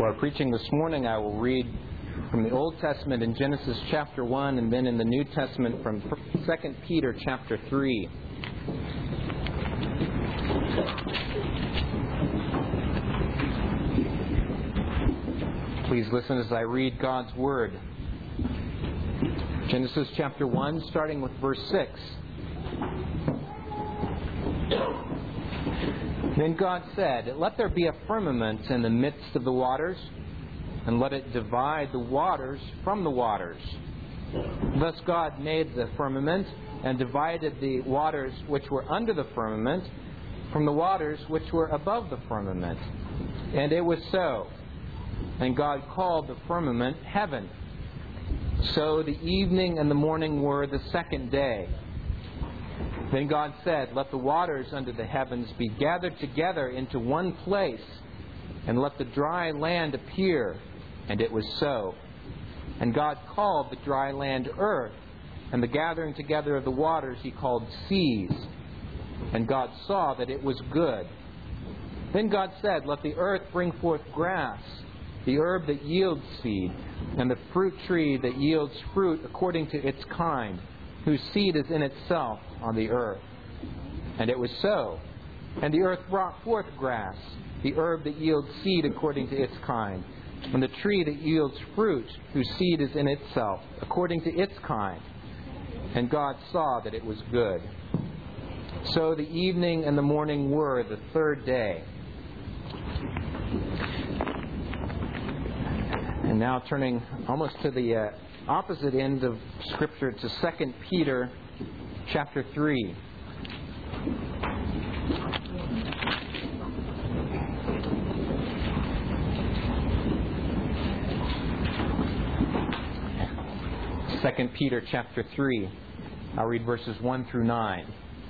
For our preaching this morning, I will read from the Old Testament in Genesis chapter 1 and then in the New Testament from 2 Peter chapter 3. Please listen as I read God's Word. Genesis chapter 1, starting with verse 6. Then God said, "Let there be a firmament in the midst of the waters, and let it divide the waters from the waters." Thus God made the firmament, and divided the waters which were under the firmament from the waters which were above the firmament. And it was so. And God called the firmament heaven. So the evening and the morning were the second day. Then God said, "Let the waters under the heavens be gathered together into one place, and let the dry land appear." And it was so. And God called the dry land earth, and the gathering together of the waters He called seas. And God saw that it was good. Then God said, "Let the earth bring forth grass, the herb that yields seed, and the fruit tree that yields fruit according to its kind, whose seed is in itself on the earth." And it was so. And the earth brought forth grass, the herb that yields seed according to its kind, and the tree that yields fruit, whose seed is in itself according to its kind. And God saw that it was good. So the evening and the morning were the third day. And now turning almost to the opposite end of Scripture, to 2 Peter chapter 3. Second Peter chapter 3. I'll read verses 1 through 9.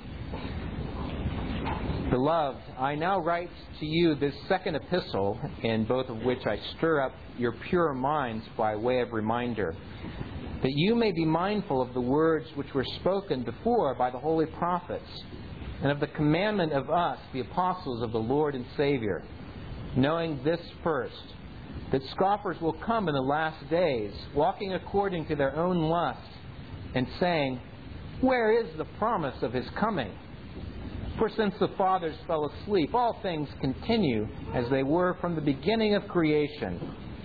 "Beloved, I now write to you this second epistle, in both of which I stir up your pure minds by way of reminder, that you may be mindful of the words which were spoken before by the holy prophets, and of the commandment of us, the apostles of the Lord and Savior, knowing this first, that scoffers will come in the last days, walking according to their own lusts, and saying, 'Where is the promise of His coming?' For since the fathers fell asleep, all things continue as they were from the beginning of creation.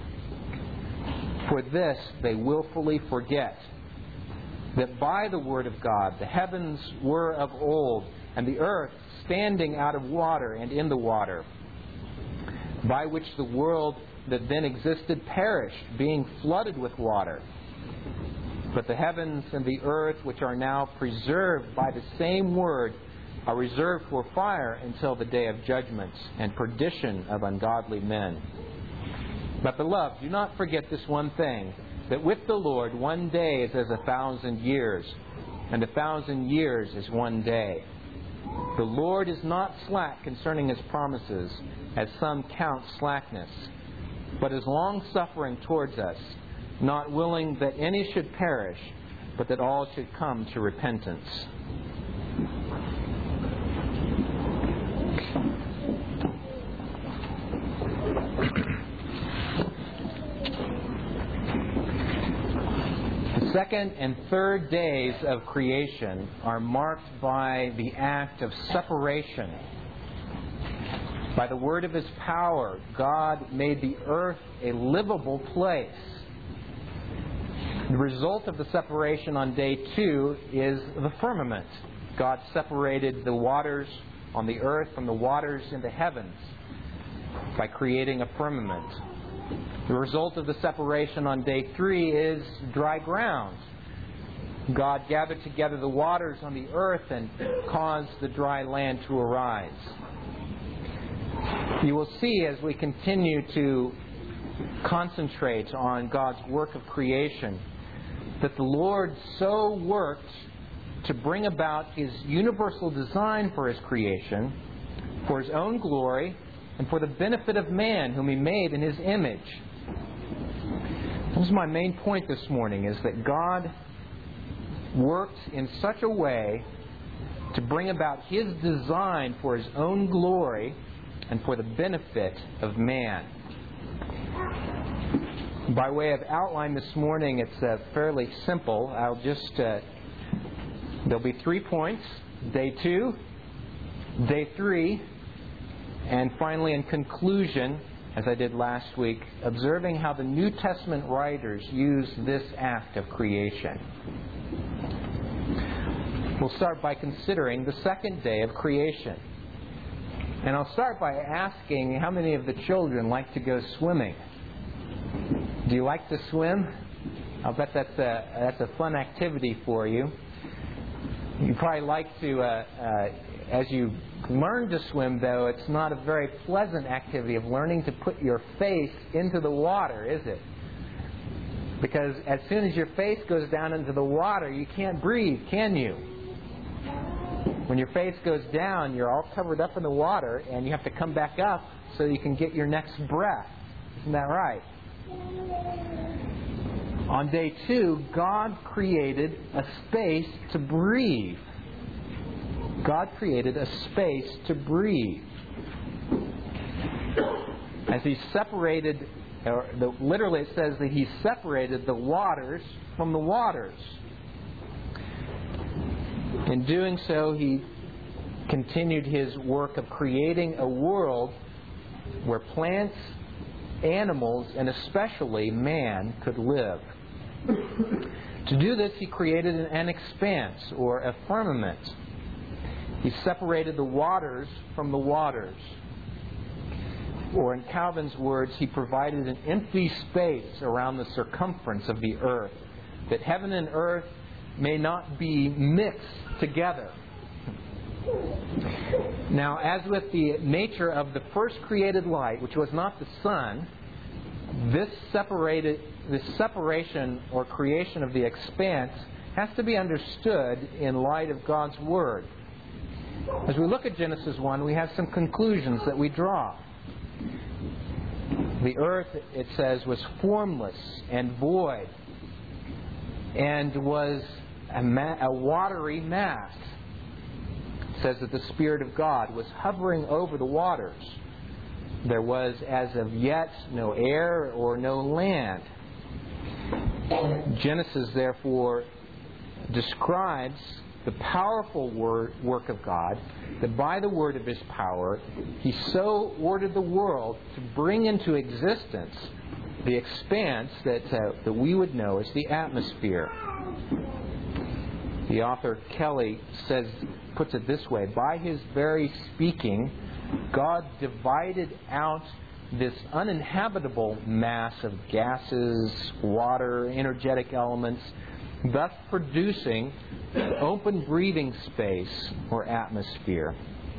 For this they willfully forget, that by the word of God the heavens were of old, and the earth standing out of water and in the water, by which the world that then existed perished, being flooded with water. But the heavens and the earth, which are now preserved by the same word, are reserved for fire until the day of judgment and perdition of ungodly men. But beloved, do not forget this one thing, that with the Lord 1 day is as 1,000 years, and 1,000 years is 1 day. The Lord is not slack concerning His promises, as some count slackness, but is long-suffering towards us, not willing that any should perish, but that all should come to repentance." The second and third days of creation are marked by the act of separation. By the word of His power, God made the earth a livable place. The result of the separation on day 2 is the firmament. God separated the waters on the earth from the waters in the heavens by creating a firmament. The result of the separation on day 3 is dry ground. God gathered together the waters on the earth and caused the dry land to arise. You will see as we continue to concentrate on God's work of creation that the Lord so worked to bring about His universal design for His creation, for His own glory, and for the benefit of man whom He made in His image. This is my main point this morning, is that God worked in such a way to bring about His design for His own glory and for the benefit of man. By way of outline this morning, it's fairly simple. There'll be 3 points: day 2, day 3, and finally in conclusion, as I did last week, observing how the New Testament writers use this act of creation. We'll start by considering the second day of creation. And I'll start by asking how many of the children like to go swimming. Do you like to swim? I'll bet that's a fun activity for you. You probably like to, as you learn to swim, though, it's not a very pleasant activity of learning to put your face into the water, is it? Because as soon as your face goes down into the water, you can't breathe, can you? When your face goes down, you're all covered up in the water, and you have to come back up so you can get your next breath. Isn't that right? On day 2, God created a space to breathe. God created a space to breathe. As He separated, literally it says that He separated the waters from the waters. In doing so, He continued His work of creating a world where plants, animals, and especially man could live. To do this, He created an expanse, or a firmament. He separated the waters from the waters. Or in Calvin's words, He provided an empty space around the circumference of the earth, that heaven and earth may not be mixed together. Now, as with the nature of the first created light, which was not the sun, this separation or creation of the expanse has to be understood in light of God's Word. As we look at Genesis 1, we have some conclusions that we draw. The earth, it says, was formless and void and was a watery mass. It says that the Spirit of God was hovering over the waters. There was, as of yet, no air or no land. Genesis, therefore, describes the powerful work of God, that by the word of His power, He so ordered the world to bring into existence the expanse that we would know as the atmosphere. The author Kelly puts it this way: by His very speaking, God divided out this uninhabitable mass of gases, water, energetic elements, thus producing open breathing space or atmosphere.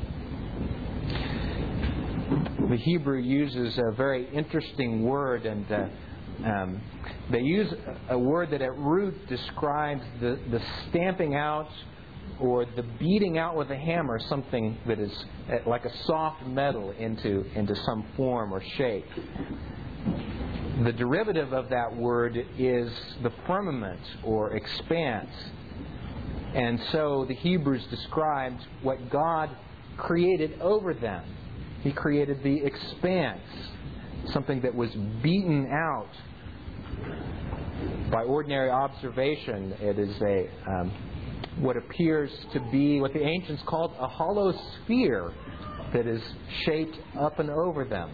The Hebrew uses a very interesting word, and they use a word that at root describes the stamping out or the beating out with a hammer something that is like a soft metal into some form or shape. The derivative of that word is the firmament or expanse. And so the Hebrews described what God created over them. He created the expanse, something that was beaten out. By ordinary observation, it is what appears to be what the ancients called a hollow sphere that is shaped up and over them.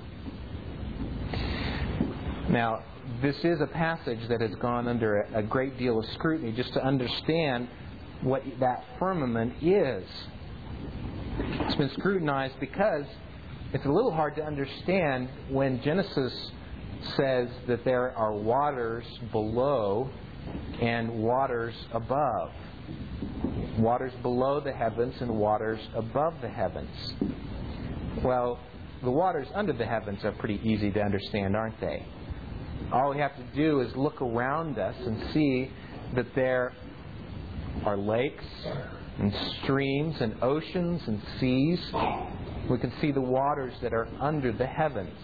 Now, this is a passage that has gone under a great deal of scrutiny just to understand what that firmament is. It's been scrutinized because it's a little hard to understand when Genesis says that there are waters below and waters above. Waters below the heavens and waters above the heavens. Well, the waters under the heavens are pretty easy to understand, aren't they? All we have to do is look around us and see that there are lakes and streams and oceans and seas. We can see the waters that are under the heavens.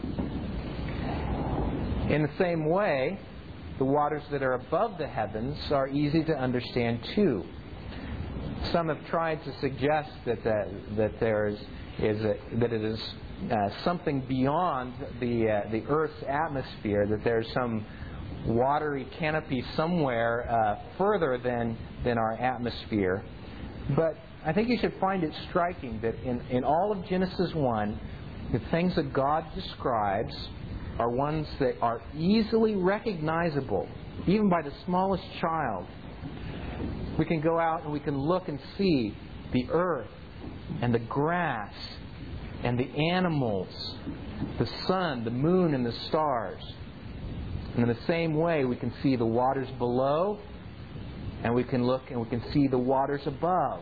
In the same way, the waters that are above the heavens are easy to understand too. Some have tried to suggest that it is something beyond the Earth's atmosphere, that there's some watery canopy somewhere further than our atmosphere. But I think you should find it striking that in all of Genesis 1, the things that God describes are ones that are easily recognizable, even by the smallest child. We can go out and we can look and see the earth and the grass and the animals, the sun, the moon, and the stars. And in the same way, we can see the waters below, and we can look and we can see the waters above.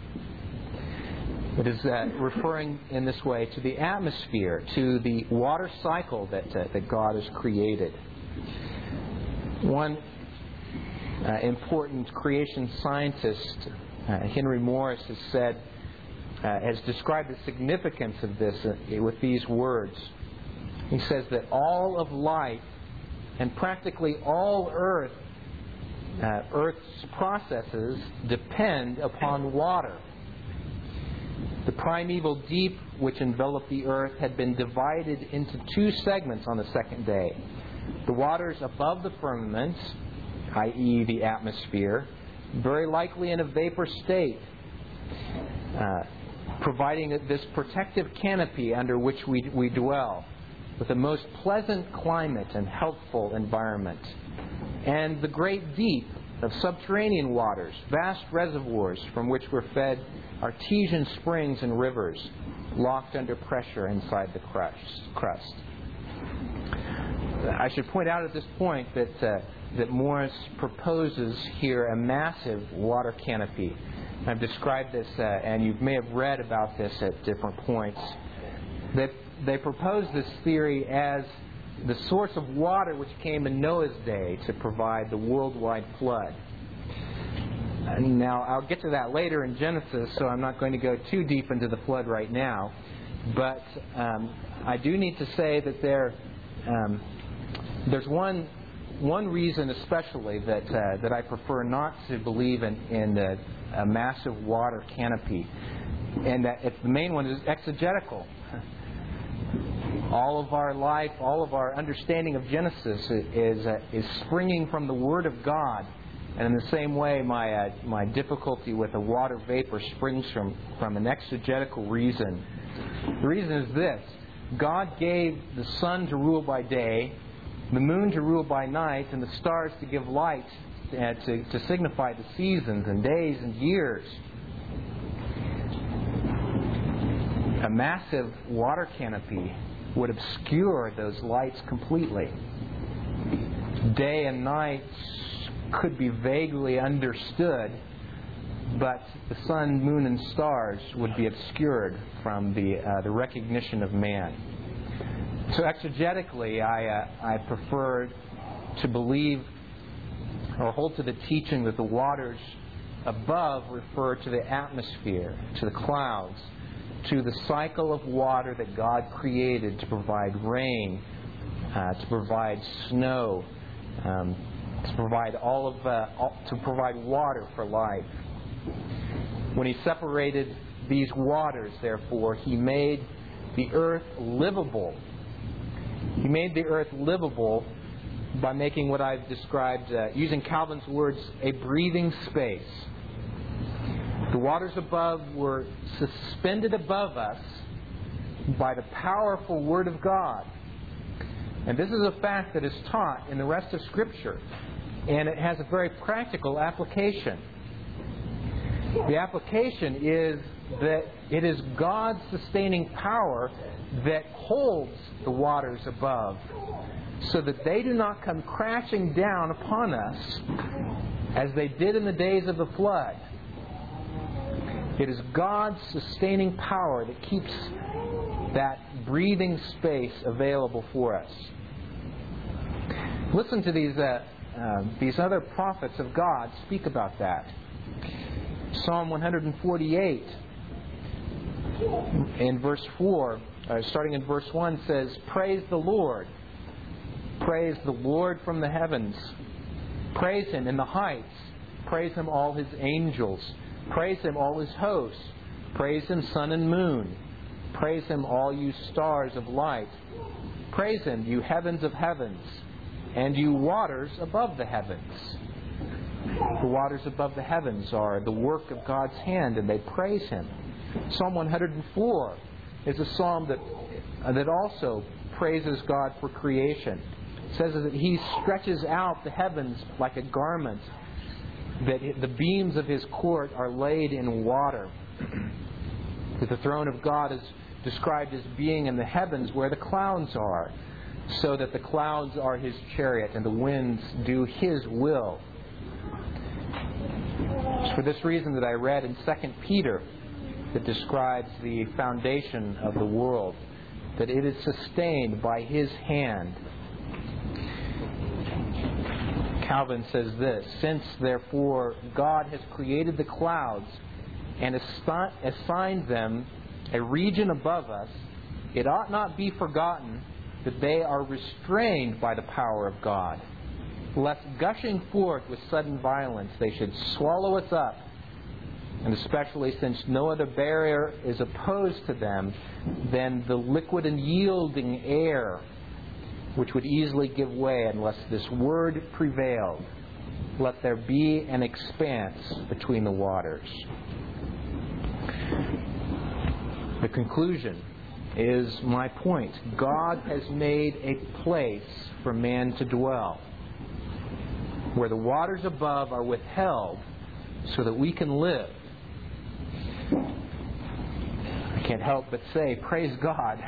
It is referring in this way to the atmosphere, to the water cycle that God has created. One important creation scientist, Henry Morris, has described the significance of this with these words. He says that all of life and practically all Earth's processes depend upon water. The primeval deep which enveloped the earth had been divided into two segments on the second day. The waters above the firmament, i.e. the atmosphere, very likely in a vapor state, providing this protective canopy under which we dwell, with a most pleasant climate and healthful environment. And the great deep of subterranean waters, vast reservoirs from which were fed artesian springs and rivers, locked under pressure inside the crust. I should point out at this point that Morris proposes here a massive water canopy. I've described this, and you may have read about this at different points. They propose this theory as the source of water which came in Noah's day to provide the worldwide flood. Now, I'll get to that later in Genesis, so I'm not going to go too deep into the flood right now. But I do need to say that there's one reason especially that I prefer not to believe in a massive water canopy, and that the main one is exegetical. All of our life, all of our understanding of Genesis is springing from the Word of God. And in the same way, my difficulty with the water vapor springs from an exegetical reason. The reason is this: God gave the sun to rule by day, the moon to rule by night, and the stars to give light to signify the seasons and days and years. A massive water canopy would obscure those lights completely. Day and night could be vaguely understood, but the sun, moon, and stars would be obscured from the recognition of man. So exegetically, I prefer to believe or hold to the teaching that the waters above refer to the atmosphere, to the clouds, to the cycle of water that God created to provide rain, to provide snow, to provide to provide water for life. When He separated these waters, therefore, He made the earth livable. He made the earth livable by making what I've described, using Calvin's words, a breathing space. The waters above were suspended above us by the powerful Word of God. And this is a fact that is taught in the rest of Scripture. And it has a very practical application. The application is that it is God's sustaining power that holds the waters above, so that they do not come crashing down upon us as they did in the days of the flood. It is God's sustaining power that keeps that breathing space available for us. Listen to these other prophets of God speak about that. Psalm 148 in verse 4, starting in verse 1, says, "Praise the Lord. Praise the Lord from the heavens. Praise Him in the heights. Praise Him, all His angels. Praise Him, all His hosts. Praise Him, sun and moon. Praise Him, all you stars of light. Praise Him, you heavens of heavens, and you waters above the heavens. The waters above the heavens are the work of God's hand, and they praise Him. Psalm 104 is a psalm that also praises God for creation. It says that He stretches out the heavens like a garment, that the beams of His court are laid in water. That the throne of God is described as being in the heavens where the clouds are, so that the clouds are His chariot and the winds do His will. It's for this reason that I read in 2 Peter that describes the foundation of the world, that it is sustained by His hand. Calvin says this, "Since, therefore, God has created the clouds and assigned them a region above us, it ought not be forgotten that they are restrained by the power of God, lest gushing forth with sudden violence they should swallow us up, and especially since no other barrier is opposed to them than the liquid and yielding air, which would easily give way unless this word prevailed. Let there be an expanse between the waters." The conclusion is my point. God has made a place for man to dwell, where the waters above are withheld so that we can live. I can't help but say, praise God.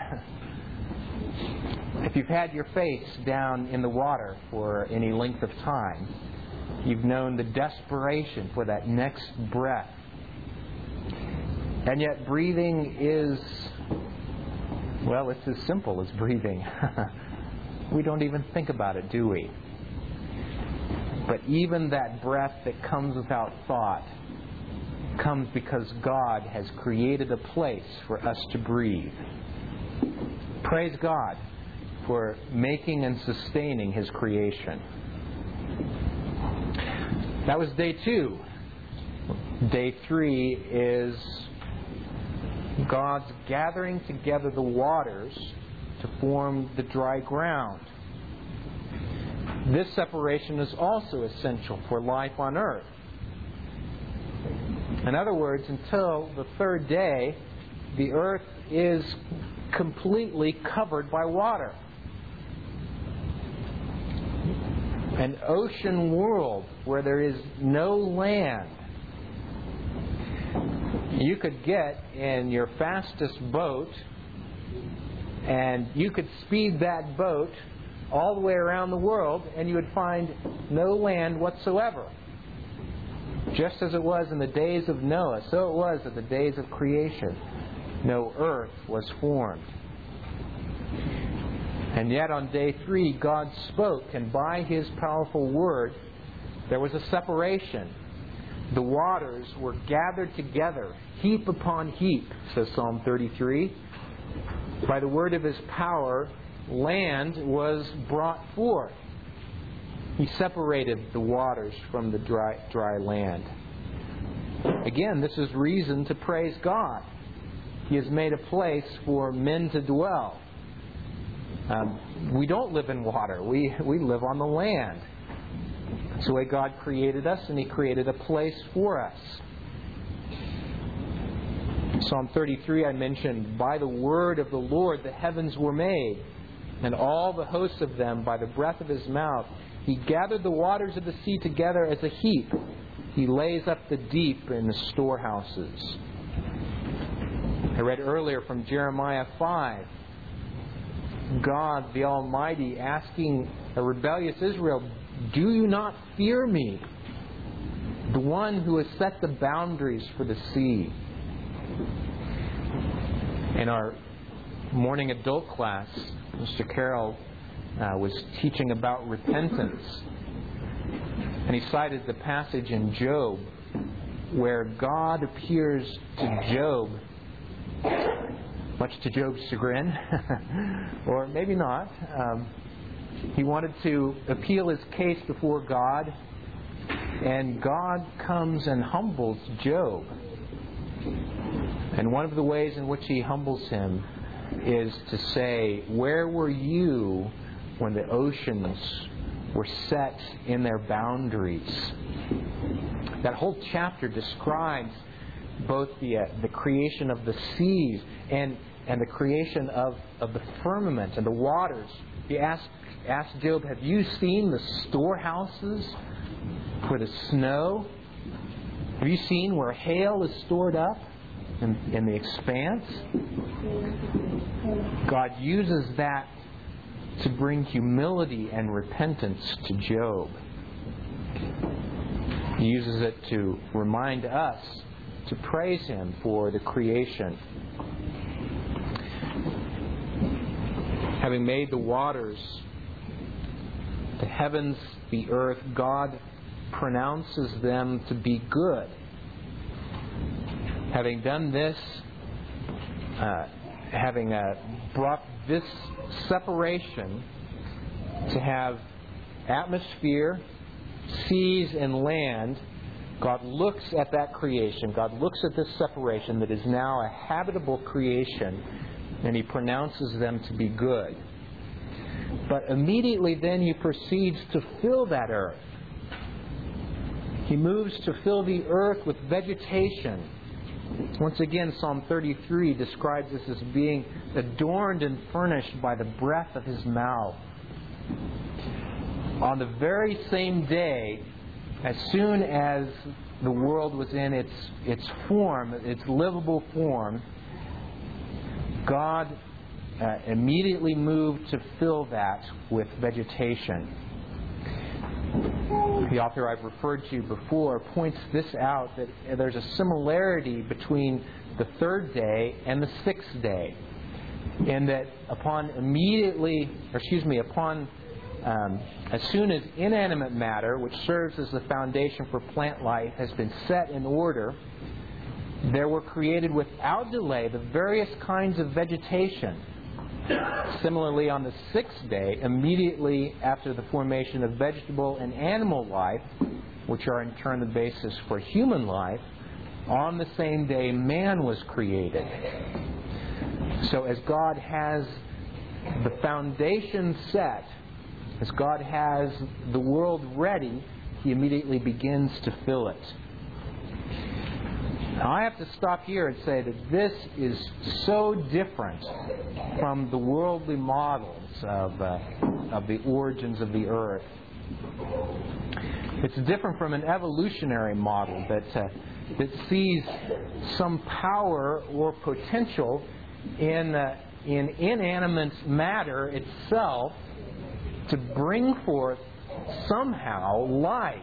If you've had your face down in the water for any length of time, you've known the desperation for that next breath. And yet breathing is, well, it's as simple as breathing. We don't even think about it, do we? But even that breath that comes without thought comes because God has created a place for us to breathe. Praise God for making and sustaining His creation. That was day 2. Day 3 is God's gathering together the waters to form the dry ground. This separation is also essential for life on earth. In other words, until the third day, the earth is completely covered by water. An ocean world where there is no land. You could get in your fastest boat and you could speed that boat all the way around the world and you would find no land whatsoever. Just as it was in the days of Noah, so it was at the days of creation. No earth was formed. And yet on day 3, God spoke, and by His powerful word, there was a separation. The waters were gathered together, heap upon heap, says Psalm 33. By the word of His power, land was brought forth. He separated the waters from the dry land. Again, this is reason to praise God. He has made a place for men to dwell. We don't live in water. We live on the land. It's the way God created us, and He created a place for us. Psalm 33, I mentioned, by the word of the Lord the heavens were made, and all the hosts of them by the breath of His mouth. He gathered the waters of the sea together as a heap. He lays up the deep in the storehouses. I read earlier from Jeremiah 5. God the Almighty asking a rebellious Israel, "Do you not fear me, the one who has set the boundaries for the sea?" In our morning adult class, Mr. Carroll was teaching about repentance. And he cited the passage in Job where God appears to Job, much to Job's chagrin, or maybe not. He wanted to appeal his case before God, and God comes and humbles Job. And one of the ways in which he humbles him is to say, where were you when the oceans were set in their boundaries? That whole chapter describes both the creation of the seas and the creation of the firmament and the waters. He asked Job, have you seen the storehouses for the snow? Have you seen where hail is stored up in the expanse? God uses that to bring humility and repentance to Job. He uses it to remind us to praise Him for the creation. Having made the waters, the heavens, the earth, God pronounces them to be good. Having done this, having brought this separation to have atmosphere, seas, and land, God looks at that creation. God looks at this separation that is now a habitable creation, and He pronounces them to be good. But immediately then He proceeds to fill that earth. He moves to fill the earth with vegetation. Once again, Psalm 33 describes this as being adorned and furnished by the breath of His mouth. On the very same day, as soon as the world was in its form, its livable form, God immediately moved to fill that with vegetation. The author I've referred to before points this out, that there's a similarity between the third day and the sixth day, and that as soon as inanimate matter, which serves as the foundation for plant life, has been set in order, there were created without delay the various kinds of vegetation. Similarly, on the sixth day, immediately after the formation of vegetable and animal life, which are in turn the basis for human life, on the same day man was created. So as God has the foundation set, as God has the world ready, He immediately begins to fill it. Now, I have to stop here and say that this is so different from the worldly models of the origins of the earth. It's different from an evolutionary model that sees some power or potential in inanimate matter itself to bring forth somehow life.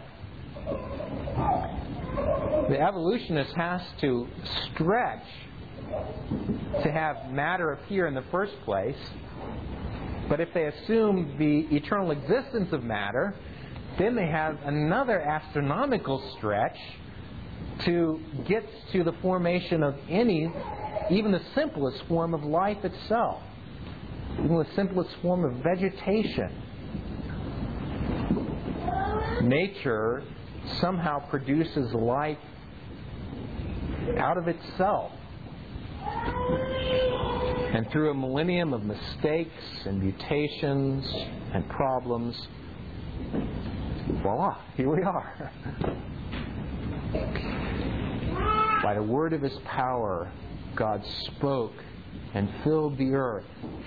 The evolutionist has to stretch to have matter appear in the first place. But if they assume the eternal existence of matter, then they have another astronomical stretch to get to the formation of even the simplest form of life itself, even the simplest form of vegetation. Nature somehow produces life out of itself. And through a millennium of mistakes and mutations and problems, voila, here we are. By the word of His power, God spoke and filled the earth.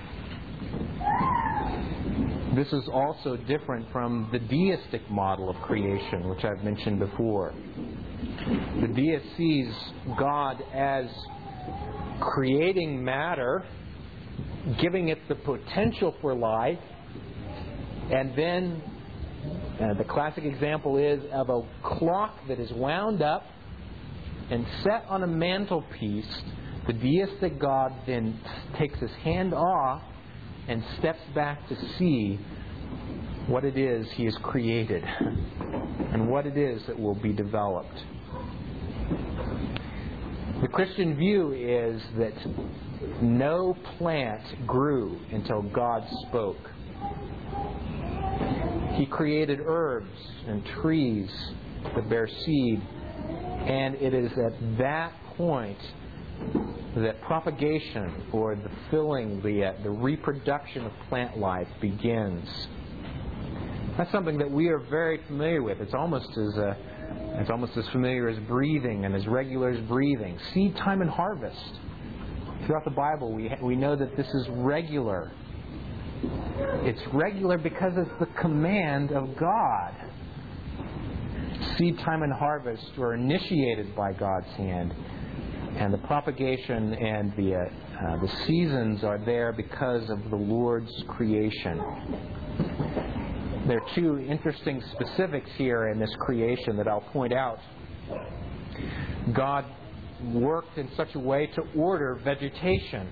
This is also different from the deistic model of creation, which I've mentioned before. The deist sees God as creating matter, giving it the potential for life, and then the classic example is of a clock that is wound up and set on a mantelpiece. The deistic God then takes His hand off and steps back to see what it is He has created and what it is that will be developed. The Christian view is that no plant grew until God spoke. He created herbs and trees that bear seed, and it is at that point that propagation, or the filling, the reproduction of plant life begins. That's something that we are very familiar with. It's almost as familiar as breathing and as regular as breathing. Seed time and harvest. Throughout the Bible, we know that this is regular. It's regular because it's the command of God. Seed time and harvest were initiated by God's hand, and the propagation and the seasons are there because of the Lord's creation. There are two interesting specifics here in this creation that I'll point out. God worked in such a way to order vegetation.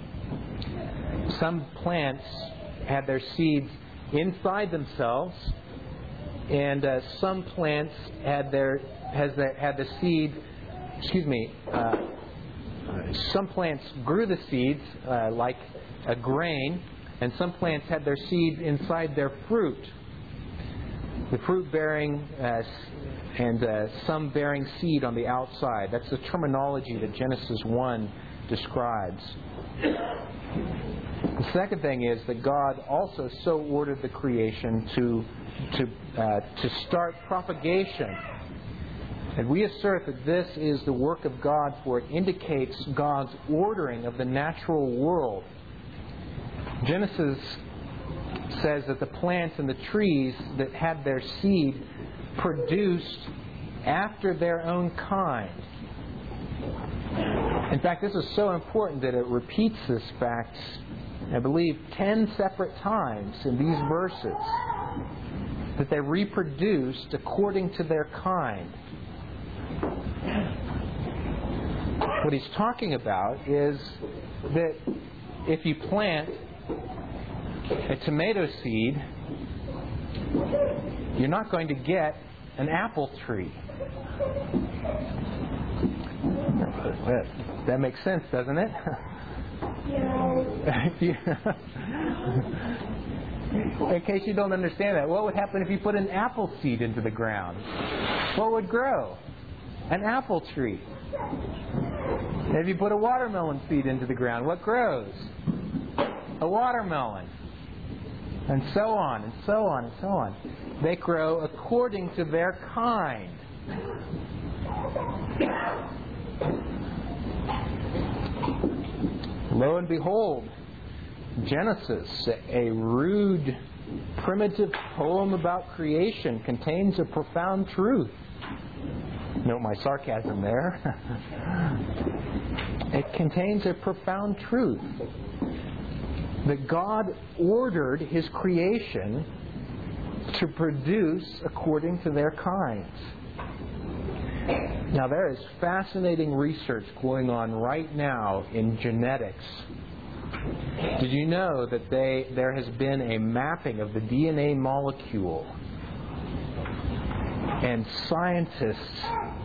Some plants had their seeds inside themselves, and some plants had the seed. Some plants grew the seeds like a grain, and some plants had their seed inside their fruit. The fruit bearing and some bearing seed on the outside. That's the terminology that Genesis 1 describes. The second thing is that God also so ordered the creation to start propagation. And we assert that this is the work of God, for it indicates God's ordering of the natural world. Genesis says that the plants and the trees that had their seed produced after their own kind. In fact, this is so important that it repeats this fact, I believe, 10 separate times in these verses, that they reproduced according to their kind. What he's talking about is that if you plant a tomato seed, you're not going to get an apple tree. That makes sense, doesn't it? In case you don't understand that, what would happen if you put an apple seed into the ground? What would grow? An apple tree. If you put a watermelon seed into the ground, what grows? A watermelon. And so on, and so on, and so on. They grow according to their kind. Lo and behold, Genesis, a rude, primitive poem about creation, contains a profound truth. Note my sarcasm there. It contains a profound truth that God ordered His creation to produce according to their kinds. Now, there is fascinating research going on right now in genetics. Did you know that there has been a mapping of the DNA molecule? And scientists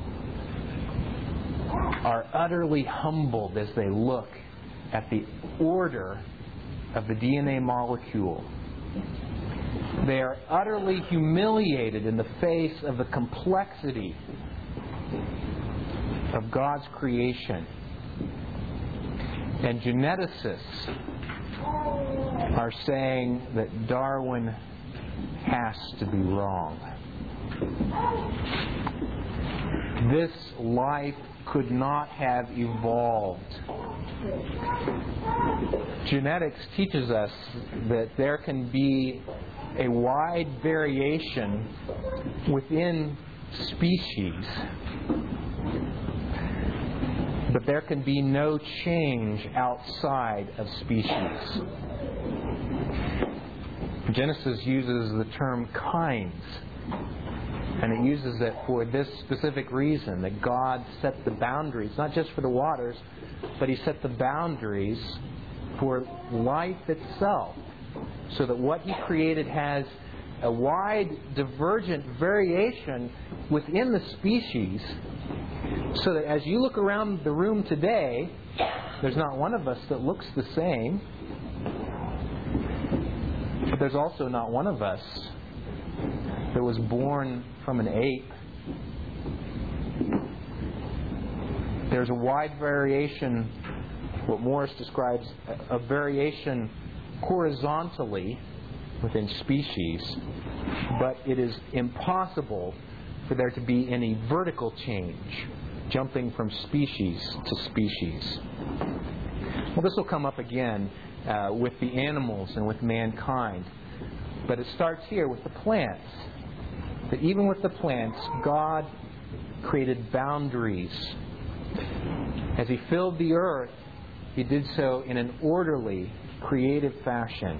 are utterly humbled as they look at the order of the DNA molecule. They are utterly humiliated in the face of the complexity of God's creation. And geneticists are saying that Darwin has to be wrong. This life could not have evolved. Genetics teaches us that there can be a wide variation within species, but there can be no change outside of species. Genesis uses the term kinds, and it uses it for this specific reason, that God set the boundaries, not just for the waters, but He set the boundaries for life itself, so that what He created has a wide, divergent variation within the species, so that as you look around the room today, there's not one of us that looks the same, but there's also not one of us that was born from an ape. There's a wide variation what Morris describes a variation horizontally within species, but it is impossible for there to be any vertical change, jumping from species to species. Well, this will come up again with the animals and with mankind. But it starts here with the plants. That even with the plants, God created boundaries. As He filled the earth, He did so in an orderly, creative fashion.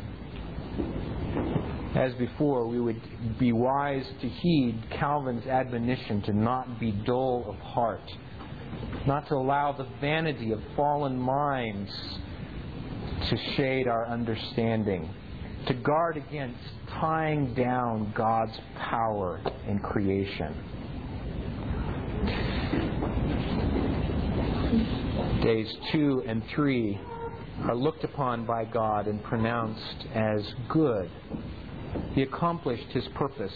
As before, we would be wise to heed Calvin's admonition to not be dull of heart, not to allow the vanity of fallen minds to shade our understanding, to guard against tying down God's power in creation. Days 2 and 3 are looked upon by God and pronounced as good. He accomplished His purpose.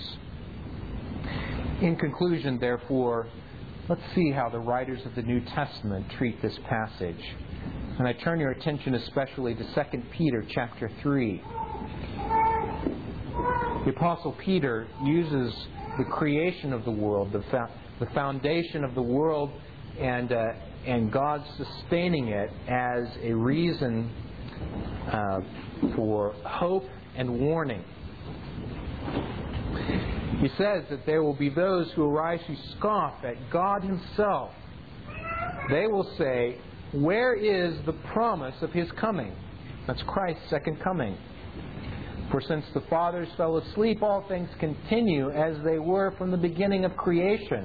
In conclusion, therefore, let's see how the writers of the New Testament treat this passage. And I turn your attention especially to 2 Peter chapter 3. The Apostle Peter uses the creation of the world, the foundation of the world, and God sustaining it as a reason for hope and warning. He says that there will be those who arise who scoff at God Himself. They will say, "Where is the promise of His coming?" That's Christ's second coming. For since the fathers fell asleep, all things continue as they were from the beginning of creation.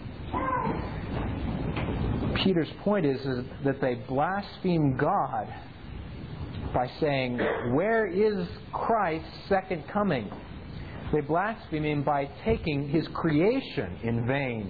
Peter's point is that they blaspheme God by saying, "Where is Christ's second coming?" They blaspheme Him by taking His creation in vain.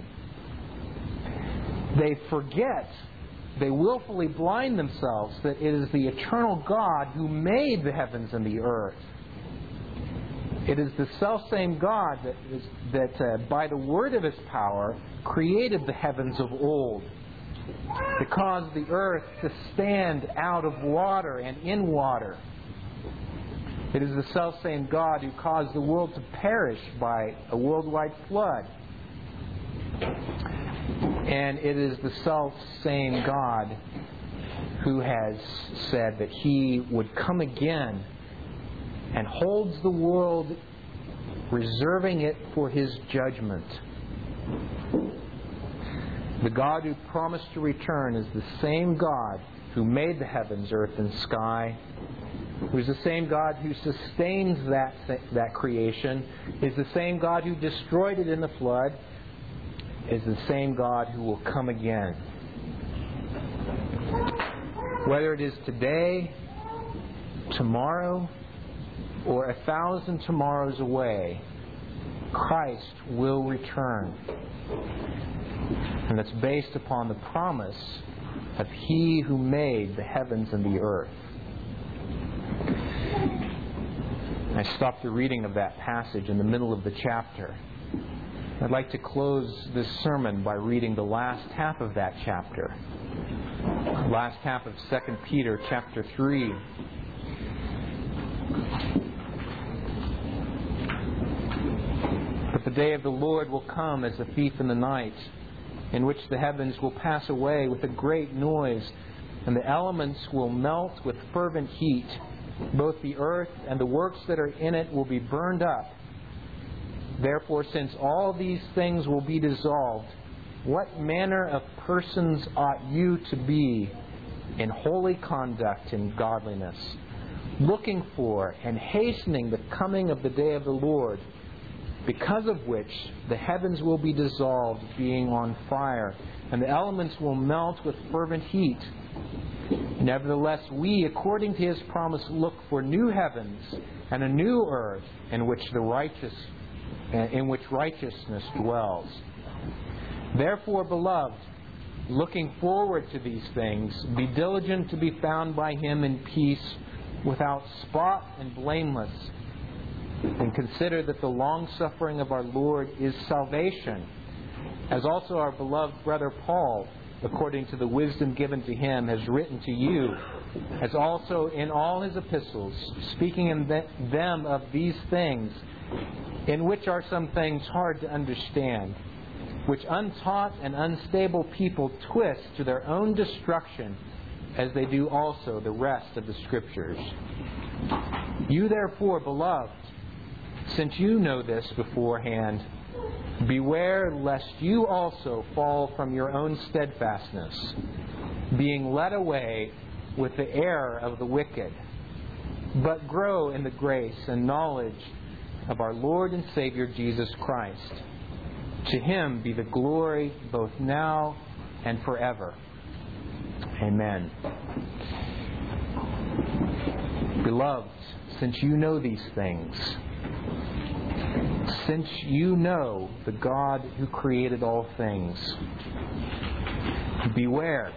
They forget, they willfully blind themselves that it is the eternal God who made the heavens and the earth. It is the selfsame God that by the word of His power created the heavens of old, to cause the earth to stand out of water and in water. It is the selfsame God who caused the world to perish by a worldwide flood. And it is the selfsame God who has said that He would come again and holds the world, reserving it for His judgment. The God who promised to return is the same God who made the heavens, earth, and sky, who is the same God who sustains that creation, is the same God who destroyed it in the flood, is the same God who will come again. Whether it is today, tomorrow, or 1,000 tomorrows away, Christ will return. And it's based upon the promise of He who made the heavens and the earth. I stopped the reading of that passage in the middle of the chapter. I'd like to close this sermon by reading the last half of that chapter. The last half of 2 Peter chapter 3. But the day of the Lord will come as a thief in the night, in which the heavens will pass away with a great noise, and the elements will melt with fervent heat. Both the earth and the works that are in it will be burned up. Therefore, since all these things will be dissolved, what manner of persons ought you to be in holy conduct and godliness, looking for and hastening the coming of the day of the Lord, because of which the heavens will be dissolved, being on fire, and the elements will melt with fervent heat. Nevertheless, we, according to His promise, look for new heavens and a new earth in which righteousness dwells. Therefore, beloved, looking forward to these things, be diligent to be found by Him in peace, without spot and blameless. And consider that the long-suffering of our Lord is salvation, as also our beloved brother Paul, according to the wisdom given to him, has written to you, as also in all his epistles, speaking in them of these things, in which are some things hard to understand, which untaught and unstable people twist to their own destruction, as they do also the rest of the Scriptures. You therefore, beloved, since you know this beforehand, beware lest you also fall from your own steadfastness, being led away with the error of the wicked, but grow in the grace and knowledge of our Lord and Savior Jesus Christ. To Him be the glory both now and forever. Amen. Beloved, since you know these things, since you know the God who created all things, beware.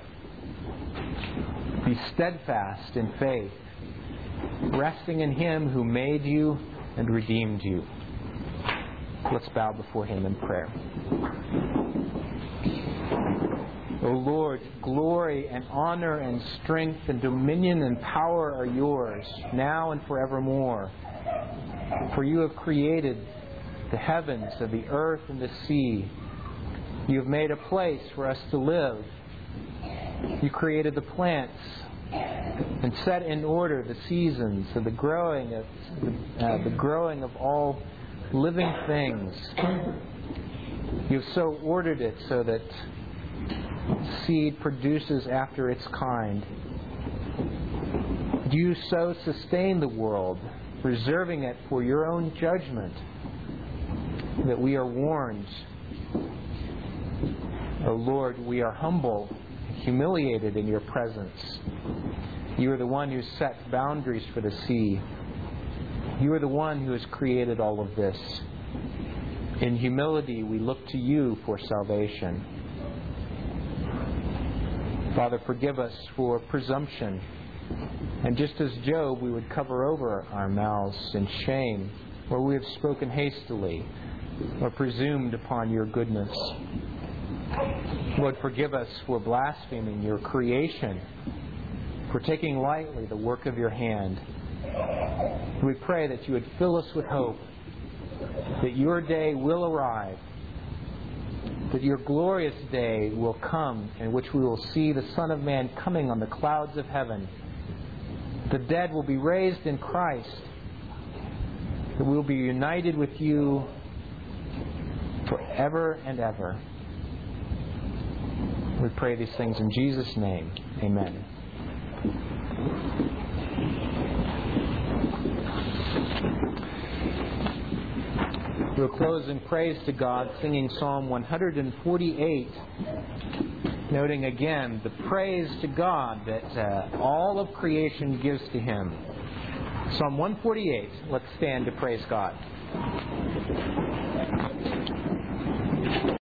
Be steadfast in faith, resting in Him who made you and redeemed you. Let's bow before Him in prayer. O Lord, glory and honor and strength and dominion and power are yours, now and forevermore. For you have created the heavens and the earth and the sea. You have made a place for us to live. You created the plants and set in order the seasons and the growing of all living things. You have so ordered it so that seed produces after its kind. You so sustain the world, reserving it for your own judgment, that we are warned. O Lord, we are humble, humiliated in your presence. You are the one who set boundaries for the sea. You are the one who has created all of this. In humility, we look to you for salvation. Father, forgive us for presumption. And just as Job, we would cover over our mouths in shame, where we have spoken hastily or presumed upon your goodness. Lord, forgive us for blaspheming your creation, for taking lightly the work of your hand. We pray that you would fill us with hope, that your day will arrive, that your glorious day will come in which we will see the Son of Man coming on the clouds of heaven. The dead will be raised in Christ, that we will be united with you forever and ever. We pray these things in Jesus' name. Amen. We'll close in praise to God, singing Psalm 148, noting again the praise to God that all of creation gives to Him. Psalm 148, let's stand to praise God.